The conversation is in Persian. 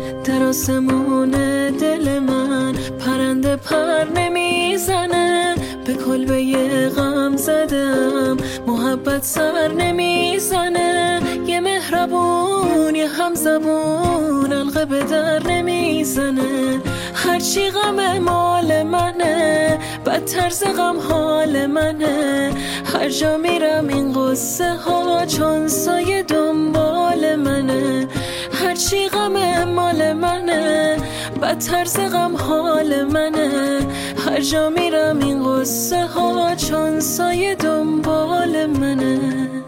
در آسمون دل من پرنده پر نمیزنه، به کلبه غم زدم محبت سر نمیزنه، یه مهربون یه همزبون حلقه به در نمیزنه، هرچی غم مال منه بدتر ز غم حال منه، هر جا میرم این قصه ها چون سایه دنبال منه، هرچی غم مال منه بدتر ز غم حال منه، هر جا میرم این قصه ها چون سایه دنبال منه.